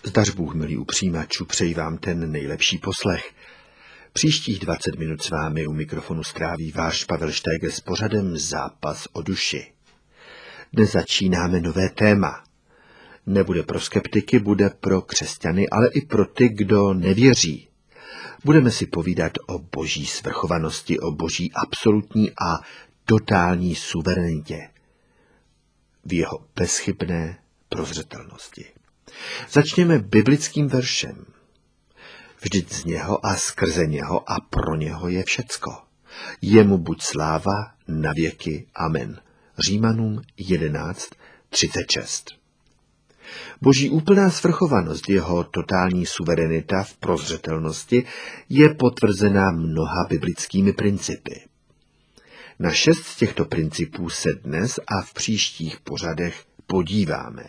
Zdař Bůh, milí upřímačů, přeji vám ten nejlepší poslech. Příštích 20 minut s vámi u mikrofonu stráví váš Pavel Štéger s pořadem Zápas o duši. Dnes začínáme nové téma. Nebude pro skeptiky, bude pro křesťany, ale i pro ty, kdo nevěří. Budeme si povídat o boží svrchovanosti, o boží absolutní a totální suverenitě, v jeho bezchybné prozřetelnosti. Začněme biblickým veršem. Vždyť z něho a skrze něho a pro něho je všecko. Jemu buď sláva na věky. Amen. Římanům 11:36. Boží úplná svrchovanost, jeho totální suverenita v prozřetelnosti je potvrzená mnoha biblickými principy. Na 6 z těchto principů se dnes a v příštích pořadech podíváme.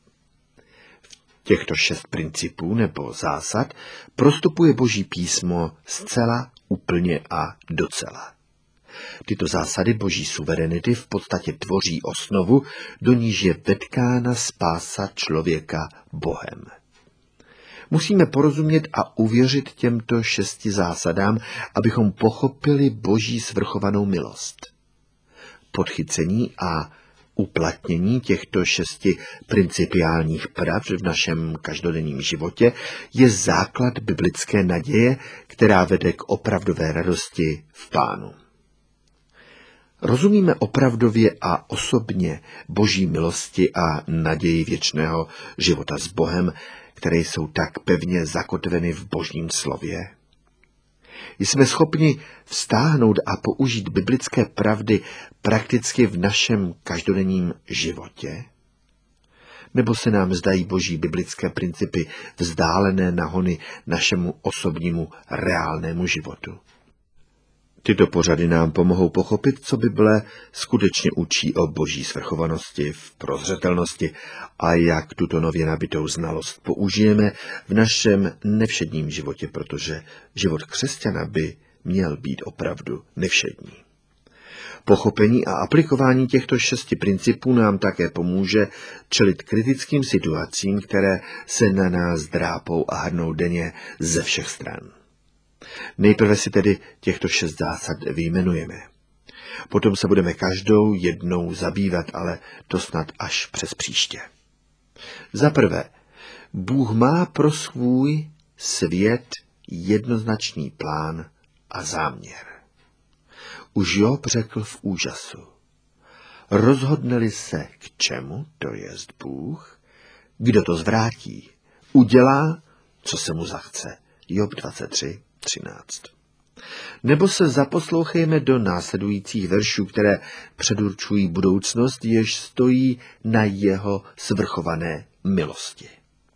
Těchto 6 principů nebo zásad prostupuje Boží písmo zcela, úplně a docela. Tyto zásady Boží suverenity v podstatě tvoří osnovu, do níž je vetkána spása člověka Bohem. Musíme porozumět a uvěřit těmto 6 zásadám, abychom pochopili Boží svrchovanou milost. Podchycení a uplatnění těchto 6 principiálních pravd v našem každodenním životě je základ biblické naděje, která vede k opravdové radosti v Pánu. Rozumíme opravdově a osobně Boží milosti a naději věčného života s Bohem, které jsou tak pevně zakotveny v Božím slově? Jsme schopni vztáhnout a použít biblické pravdy prakticky v našem každodenním životě? Nebo se nám zdají Boží biblické principy vzdálené nahony našemu osobnímu reálnému životu? Tyto pořady nám pomohou pochopit, co Bible skutečně učí o Boží svrchovanosti v prozřetelnosti a jak tuto nově nabitou znalost použijeme v našem nevšedním životě, protože život křesťana by měl být opravdu nevšední. Pochopení a aplikování těchto 6 principů nám také pomůže čelit kritickým situacím, které se na nás drápou a hrnou denně ze všech stran. Nejprve si tedy těchto 6 zásad vyjmenujeme. Potom se budeme každou jednou zabývat, ale to snad až přes příště. Za prvé, Bůh má pro svůj svět jednoznačný plán a záměr. Už Job řekl v úžasu: rozhodne-li se k čemu, to jest Bůh, kdo to zvrátí, udělá, co se mu zachce. Job 23:13. Nebo se zaposlouchejme do následujících veršů, které předurčují budoucnost, jež stojí na jeho svrchované milosti,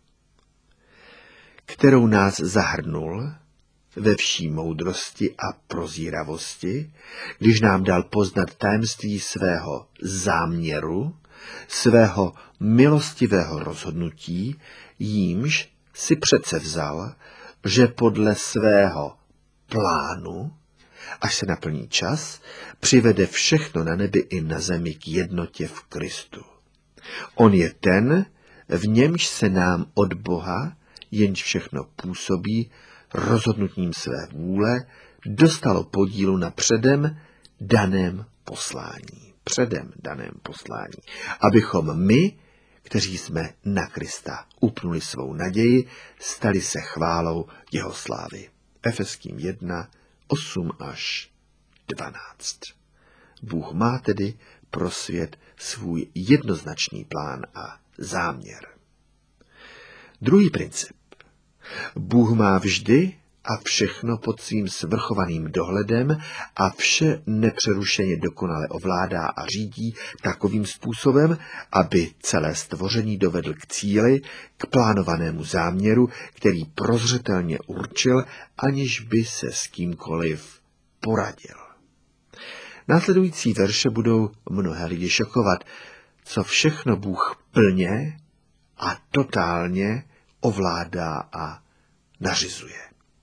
kterou nás zahrnul ve vší moudrosti a prozíravosti, když nám dal poznat tajemství svého záměru, svého milostivého rozhodnutí, jímž si předsevzal, že podle svého plánu, až se naplní čas, přivede všechno na nebi i na zemi k jednotě v Kristu. On je ten, v němž se nám od Boha, jenž všechno působí, rozhodnutím své vůle, dostalo podílu na předem daném poslání. Předem daném poslání. Abychom my, kteří jsme na Krista upnuli svou naději, stali se chválou jeho slávy. Efeským 1:8-12. Bůh má tedy pro svět svůj jednoznačný plán a záměr. Druhý princip. Bůh má vždy a všechno pod svým svrchovaným dohledem a vše nepřerušeně dokonale ovládá a řídí takovým způsobem, aby celé stvoření dovedl k cíli, k plánovanému záměru, který prozřetelně určil, aniž by se s kýmkoliv poradil. Následující verše budou mnohé lidi šokovat, co všechno Bůh plně a totálně ovládá a nařizuje.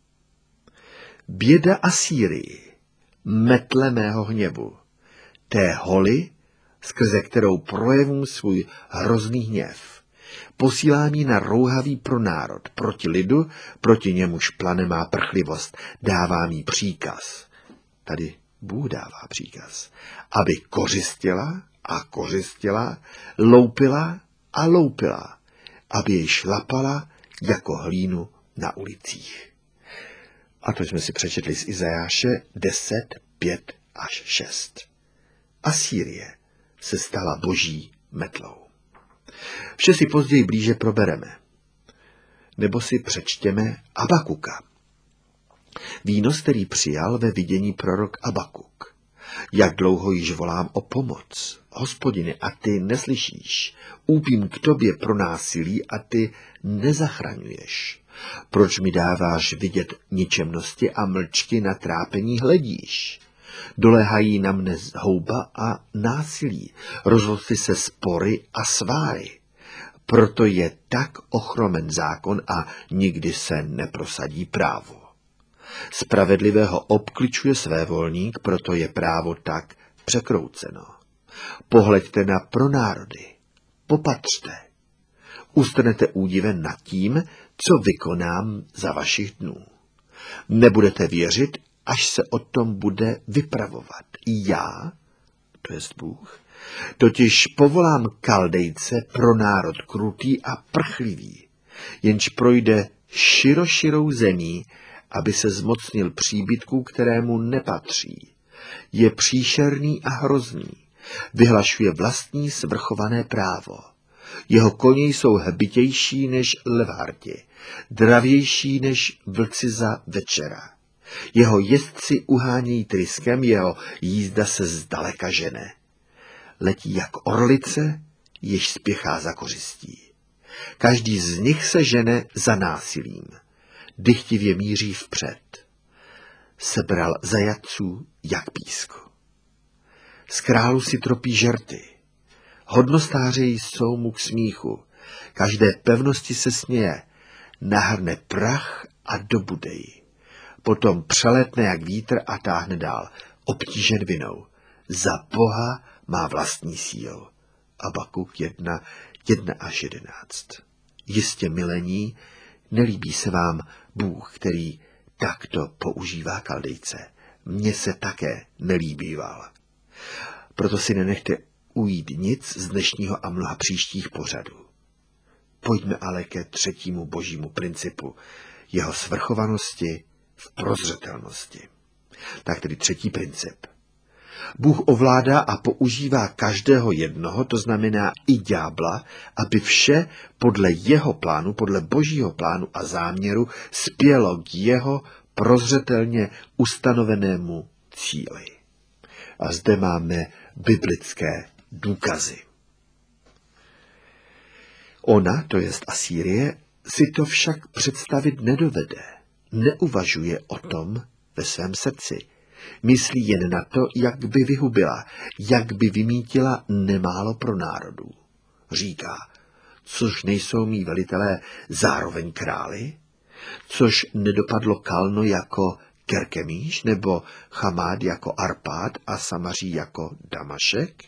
Běda Asýrii, metle mého hněvu, té holy, skrze kterou projevím svůj hrozný hněv, Posílám ji na rouhavý pro národ, proti lidu, proti němuž plane má prchlivost. Dávám jí příkaz. Tady Bůh dává příkaz, aby kořistila a kořistila, loupila a loupila, aby jej šlapala jako hlínu na ulicích. A to jsme si přečetli z Izajáše 10, 5 až 6. Asýrie se stala boží metlou. Vše si později blíže probereme. Nebo si přečtěme Abakuka. Výnos, který přijal ve vidění prorok Abakuk. Jak dlouho již volám o pomoc, Hospodine, a ty neslyšíš. Úpím k tobě pro násilí a ty nezachraňuješ. Proč mi dáváš vidět ničemnosti a mlčky na trápení hledíš? Doléhají na mne houba a násilí, rozrostly se spory a sváry. Proto je tak ochromen zákon a nikdy se neprosadí právo. Spravedlivého obkličuje svévolník, proto je právo tak překrouceno. Pohleďte na pronárody, popatřte. Ustrnete údivem nad tím, co vykonám za vašich dnů. Nebudete věřit, až se o tom bude vypravovat. I já, to jest Bůh, totiž povolám Kaldejce pro národ krutý a prchlivý, jenž projde široširou zemí, aby se zmocnil příbytků, kterému nepatří. Je příšerný a hrozný, vyhlašuje vlastní svrchované právo. Jeho koně jsou hbitější než levharti, dravější než vlci za večera. Jeho jezdci uhánějí tryskem, jeho jízda se zdaleka žene. Letí jak orlice, jež spěchá za kořistí. Každý z nich se žene za násilím. Dychtivě míří vpřed. Sebral zajatců jak písku. Z králu si tropí žerty. Hodnostáři jsou mu k smíchu. Každé pevnosti se směje. Nahrne prach a dobude ji. Potom přeletne jak vítr a táhne dál. Obtížen vinou. Za Boha má vlastní sílu. Abakuk 1, 1 až 11. Jistě milení, nelíbí se vám Bůh, který takto používá Kaldejce. Mně se také nelíbíval. Proto si nenechte ujít nic z dnešního a mnoha příštích pořadů. Pojďme ale ke třetímu božímu principu, jeho svrchovanosti v prozřetelnosti. Tak tedy třetí princip. Bůh ovládá a používá každého jednoho, to znamená i ďábla, aby vše podle jeho plánu, podle božího plánu a záměru spělo k jeho prozřetelně ustanovenému cíli. A zde máme biblické důkazy. Ona, to jest Asýrie, si to však představit nedovede. Neuvažuje o tom ve svém srdci. Myslí jen na to, jak by vyhubila, jak by vymítila nemálo pro národů. Říká, což nejsou mí velitelé zároveň králi? Což nedopadlo Kalno jako Kerkemíš, nebo Chamád jako Arpád a Samaří jako Damašek?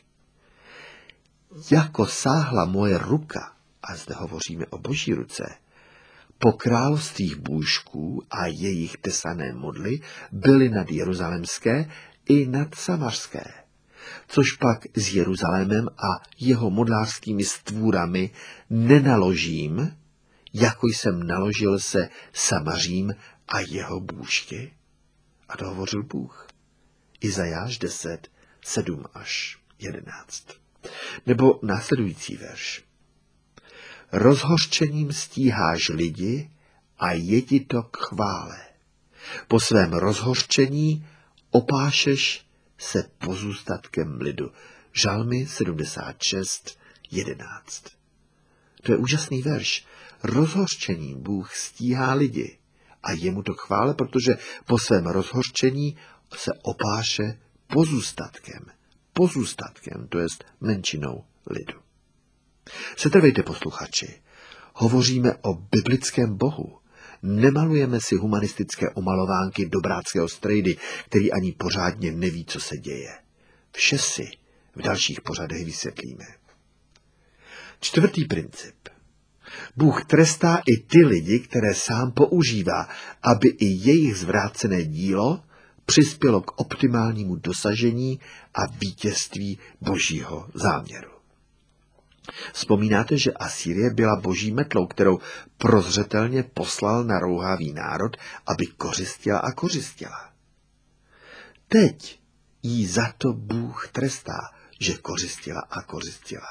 Jako sáhla moje ruka, a zde hovoříme o boží ruce, po královstvích bůžků a jejich tesané modly byly nad jeruzalemské i nad samařské, což pak s Jeruzalémem a jeho modlářskými stvůrami nenaložím, jako jsem naložil se Samařím a jeho bůžky. A to hovořil Bůh. Izajáš 10, 7 až 11. Nebo následující verš. Rozhořčením stíháš lidi a je ti to k chvále. Po svém rozhořčení opášeš se pozůstatkem lidu. Žalmy 76, 11. To je úžasný verš. Rozhořčením Bůh stíhá lidi a je mu to k chvále, protože po svém rozhořčení se opáše pozůstatkem. Pozůstatkem, to jest menšinou lidu. Setrvejte, posluchači. Hovoříme o biblickém Bohu. Nemalujeme si humanistické omalovánky dobráckého strejdy, který ani pořádně neví, co se děje. Vše si v dalších pořadech vysvětlíme. Čtvrtý princip. Bůh trestá i ty lidi, které sám používá, aby i jejich zvrácené dílo přispělo k optimálnímu dosažení a vítězství božího záměru. Vzpomínáte, že Asýrie byla boží metlou, kterou prozřetelně poslal na rouhavý národ, aby kořistila a kořistila. Teď jí za to Bůh trestá, že kořistila a kořistila.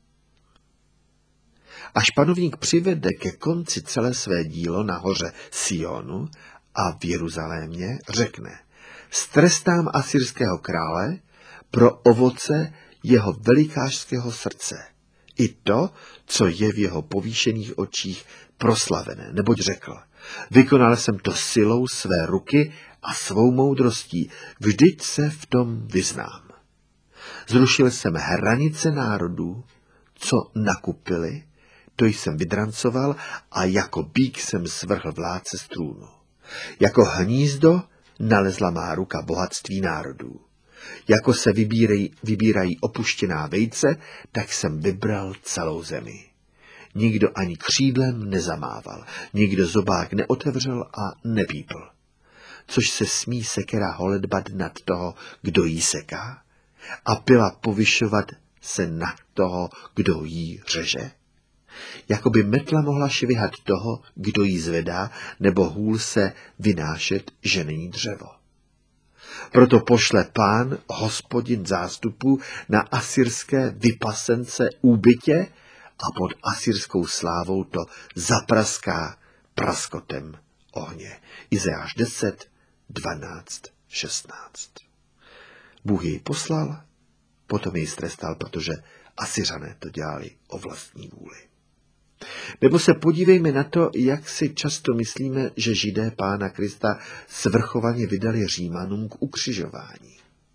Až panovník přivede ke konci celé své dílo na hoře Sionu a v Jeruzalémě, řekne: Strestám asyrského krále pro ovoce jeho velikářského srdce, i to, co je v jeho povýšených očích proslavené, neboť řekl: Vykonal jsem to silou své ruky a svou moudrostí, vždyť se v tom vyznám. Zrušil jsem hranice národů, co nakupili, to jsem vydrancoval a jako bík jsem svrhl vládce z trůnu. Jako hnízdo nalezla má ruka bohatství národů. Jako se vybírají opuštěná vejce, tak jsem vybral celou zemi. Nikdo ani křídlem nezamával, nikdo zobák neotevřel a nepípl. Což se smí sekera holedbat nad toho, kdo jí seká, a pila povyšovat se nad toho, kdo jí řeže? Jakoby metla mohla švihat toho, kdo jí zvedá, nebo hůl se vynášet, že není dřevo. Proto pošle Pán, Hospodin zástupů, na asyrské vypasence úbytě a pod asyrskou slávou to zapraská praskotem ohně. Izajáš 10, 12, 16. Bůh jej poslal, potom jej strestal, protože Asyřané to dělali o vlastní vůli. Nebo se podívejme na to, jak si často myslíme, že Židé Pána Krista svrchovaně vydali Římanům k ukřižování.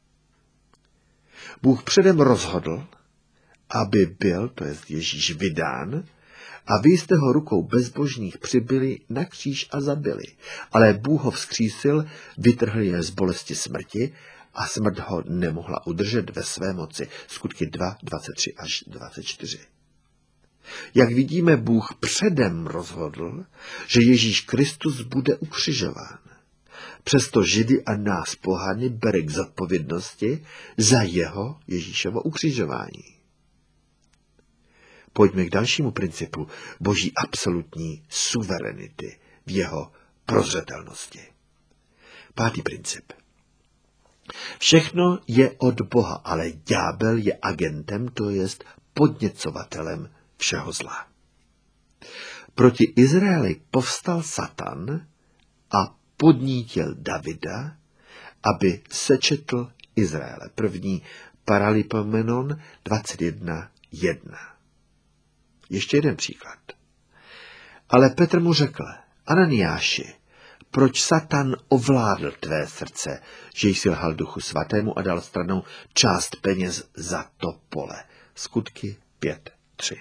Bůh předem rozhodl, aby byl, to jest Ježíš, vydán, a vy jste ho rukou bezbožných přibili na kříž a zabili. Ale Bůh ho vzkřísil, vytrhl je z bolesti smrti a smrt ho nemohla udržet ve své moci. Skutky 2, 23 až 24. Jak vidíme, Bůh předem rozhodl, že Ježíš Kristus bude ukřižován. Přesto Židy a nás pohany bere k zodpovědnosti za jeho, Ježíšovo, ukřižování. Pojďme k dalšímu principu boží absolutní suverenity v jeho prozřetelnosti. 5. princip. Všechno je od Boha, ale ďábel je agentem, to jest podněcovatelem všeho zla. Proti Izraeli povstal Satan a podnítil Davida, aby sečetl Izraele. 1. Paralipomenon 21.1. Ještě jeden příklad. Ale Petr mu řekl: Ananiáši, proč Satan ovládl tvé srdce, že jsi lhal Duchu Svatému a dal stranou část peněz za to pole? Skutky 5.3.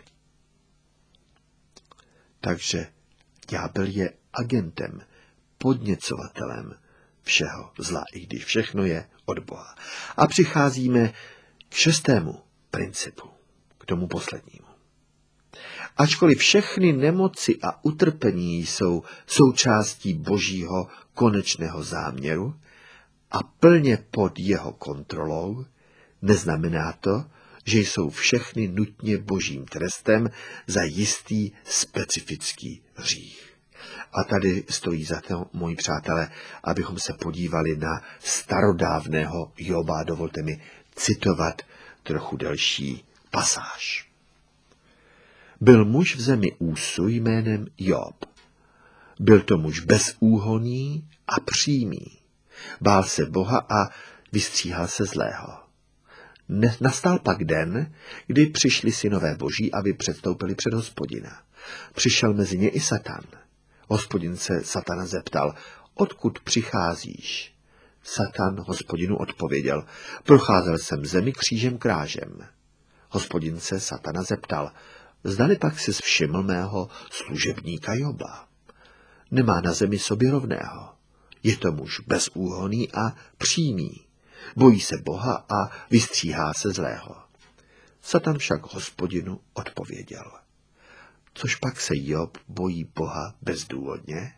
Takže ďábel je agentem, podněcovatelem všeho zla, i když všechno je od Boha. A přicházíme k 6. principu, k tomu poslednímu. Ačkoliv všechny nemoci a utrpení jsou součástí božího konečného záměru a plně pod jeho kontrolou, neznamená to, že jsou všechny nutně božím trestem za jistý specifický hřích. A tady stojí za to, moji přátelé, abychom se podívali na starodávného Joba. Dovolte mi citovat trochu delší pasáž. Byl muž v zemi Úsu jménem Job. Byl to muž bezúhonný a přímý. Bál se Boha a vystříhal se zlého. Nastal pak den, kdy přišli synové boží, aby předstoupili před Hospodina. Přišel mezi ně i Satan. Hospodin se Satana zeptal: odkud přicházíš? Satan Hospodinu odpověděl: procházel jsem zemi křížem krážem. Hospodin se Satana zeptal: zdali pak jsi všiml mého služebníka Joba? Nemá na zemi sobě rovného. Je to muž bezúhonný a přímý. Bojí se Boha a vystříhá se zlého. Satan však Hospodinu odpověděl: Což pak se Job bojí Boha bezdůvodně?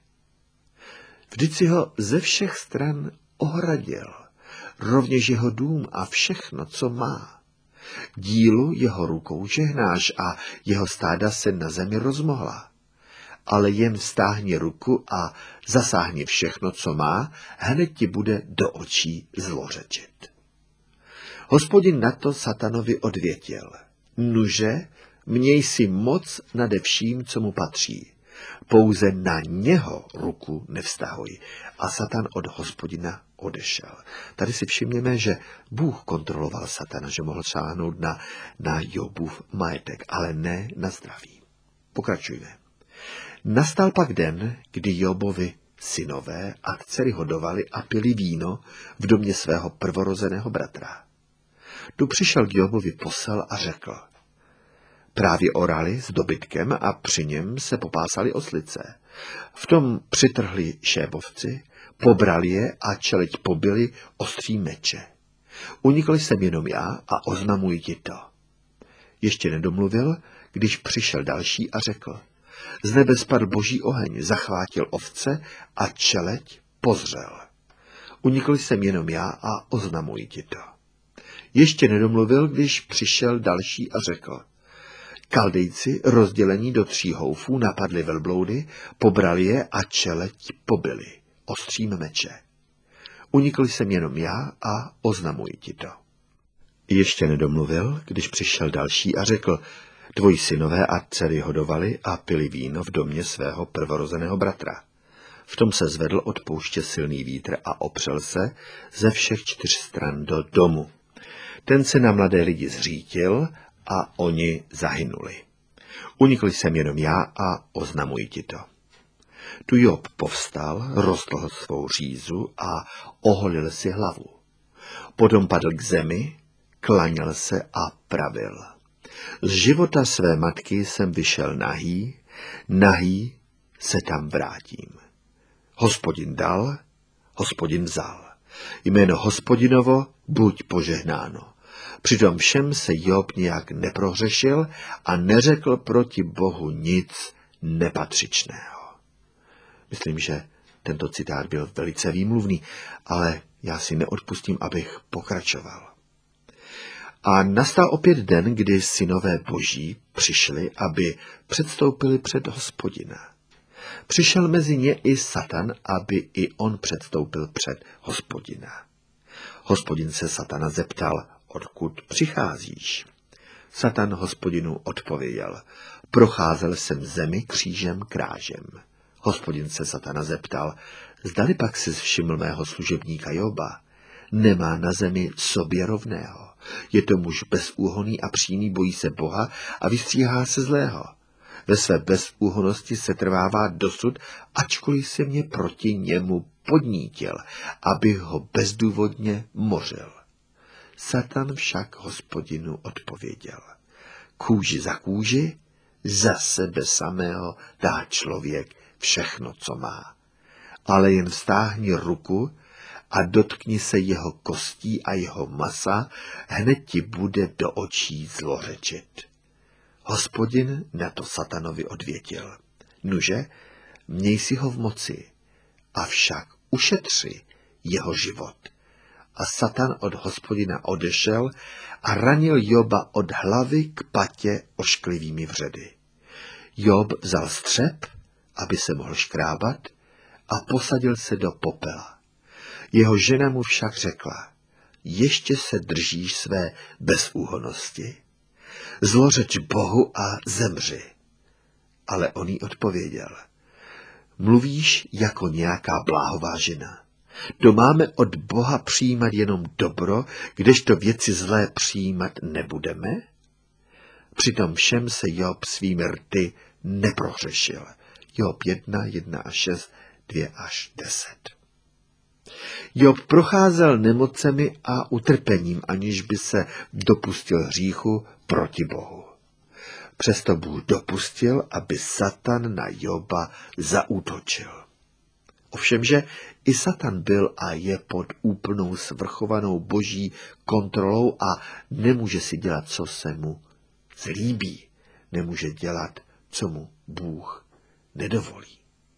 Vždyť si ho ze všech stran ohradil, rovněž jeho dům a všechno, co má. Dílu jeho rukou žehnáš a jeho stáda se na zemi rozmohla. Ale jen stáhni ruku a zasáhni všechno, co má, hned ti bude do očí zlořečit. Hospodin na to satanovi odvětil: Nuže, měj si moc nade vším, co mu patří. Pouze na něho ruku nevztahuj. A Satan od Hospodina odešel. Tady si všimněme, že Bůh kontroloval Satana, že mohl sáhnout na Jobův majetek, ale ne na zdraví. Pokračujme. Nastal pak den, kdy Jobovi synové a dcery hodovali a pili víno v domě svého prvorozeného bratra. Tu přišel k Jobovi posel a řekl: Právě orali s dobytkem a při něm se popásali oslice. V tom přitrhli šébovci, pobrali je a čeleď pobili ostří meče. Unikl jsem jenom já a oznamuji ti to. Ještě nedomluvil, když přišel další a řekl: Z nebe spadl boží oheň, zachvátil ovce a čeleď pozřel. Unikl jsem jenom já a oznamuji ti to. Ještě nedomluvil, když přišel další a řekl: Kaldejci, rozdělení do 3 houfů, napadli velbloudy, pobrali je a čeleď pobili ostřím meče. Unikl jsem jenom já a oznamuji ti to. Ještě nedomluvil, když přišel další a řekl: Tvoji synové a dcery hodovali a pili víno v domě svého prvorozeného bratra. V tom se zvedl od pouště silný vítr a opřel se ze všech 4 stran do domu. Ten se na mladé lidi zřítil a oni zahynuli. Unikl jsem jenom já a oznamuji ti to. Tu Job povstal, roztrhl svou řízu a oholil si hlavu. Potom padl k zemi, klaněl se a pravil: Z života své matky jsem vyšel nahý, nahý se tam vrátím. Hospodin dal, Hospodin vzal. Jméno Hospodinovo buď požehnáno. Přitom všem se Job nějak neprohřešil a neřekl proti Bohu nic nepatřičného. Myslím, že tento citát byl velice výmluvný, ale já si neodpustím, abych pokračoval. A nastal opět den, kdy synové boží přišli, aby předstoupili před Hospodina. Přišel mezi ně i Satan, aby i on předstoupil před Hospodina. Hospodin se Satana zeptal: Odkud přicházíš? Satan Hospodinu odpověděl: Procházel jsem zemi křížem krážem. Hospodin se Satana zeptal: Zdali pak jsi všiml mého služebníka Joba? Nemá na zemi sobě rovného. Je to muž bezúhonný a přímý, bojí se Boha a vystříhá se zlého. Ve své bezúhonnosti se trvává dosud, ačkoliv se mě proti němu podnítil, abych ho bezdůvodně mořil. Satan však Hospodinu odpověděl: Kůži za kůži, za sebe samého dá člověk všechno, co má. Ale jen vztáhni ruku a dotkni se jeho kostí a jeho masa, hned ti bude do očí zlořečit. Hospodin na to Satanovi odvětil: Nuže, měj si ho v moci, avšak ušetři jeho život. A Satan od Hospodina odešel a ranil Joba od hlavy k patě ošklivými vředy. Job vzal střep, aby se mohl škrábat, a posadil se do popela. Jeho žena mu však řekla: Ještě se držíš své bezúhonnosti? Zlořeč Bohu a zemři. Ale on jí odpověděl: Mluvíš jako nějaká bláhová žena. To máme od Boha přijímat jenom dobro, kdežto věci zlé přijímat nebudeme? Přitom všem se Job svými rty neprohřešil. Job 1:1-6, 2-10. Job procházel nemocemi a utrpením, aniž by se dopustil hříchu proti Bohu. Přesto Bůh dopustil, aby Satan na Joba zaútočil. Ovšemže i Satan byl a je pod úplnou svrchovanou boží kontrolou a nemůže si dělat, co se mu zlíbí. Nemůže dělat, co mu Bůh nedovolí.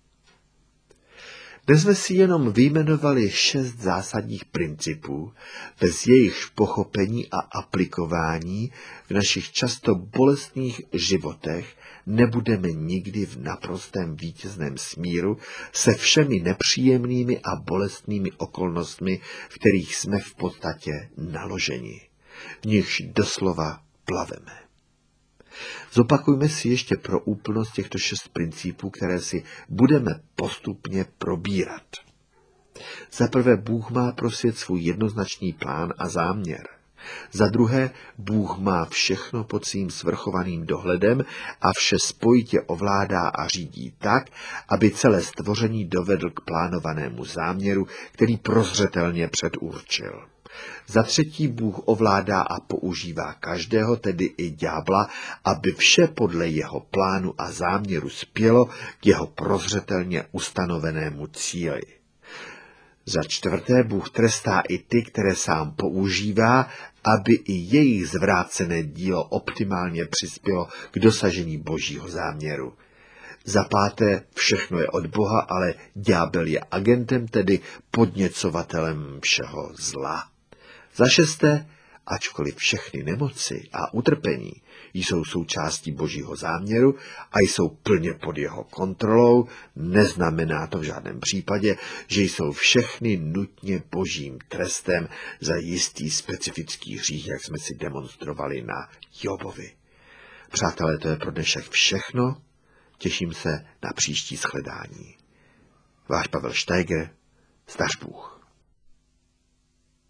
Dnes jsme si jenom vyjmenovali 6 zásadních principů, bez jejichž pochopení a aplikování v našich často bolestných životech nebudeme nikdy v naprostém vítězném smíru se všemi nepříjemnými a bolestnými okolnostmi, v kterých jsme v podstatě naloženi. V nichž doslova plaveme. Zopakujme si ještě pro úplnost těchto 6 principů, které si budeme postupně probírat. Za prvé, Bůh má pro svět svůj jednoznačný plán a záměr. Za druhé, Bůh má všechno pod svým svrchovaným dohledem a vše spojitě ovládá a řídí tak, aby celé stvoření dovedl k plánovanému záměru, který prozřetelně předurčil. Za třetí, Bůh ovládá a používá každého, tedy i ďábla, aby vše podle jeho plánu a záměru spělo k jeho prozřetelně ustanovenému cíli. Za čtvrté, Bůh trestá i ty, které sám používá, aby i jejich zvrácené dílo optimálně přispělo k dosažení božího záměru. Za páté, všechno je od Boha, ale ďábel je agentem, tedy podněcovatelem všeho zla. Za šesté, ačkoliv všechny nemoci a utrpení jsou součástí božího záměru a jsou plně pod jeho kontrolou, neznamená to v žádném případě, že jsou všechny nutně božím trestem za jistý specifický hřích, jak jsme si demonstrovali na Jobovi. Přátelé, to je pro dnešek všechno. Těším se na příští shledání. Váš Pavel Steiger, Zdař Bůh.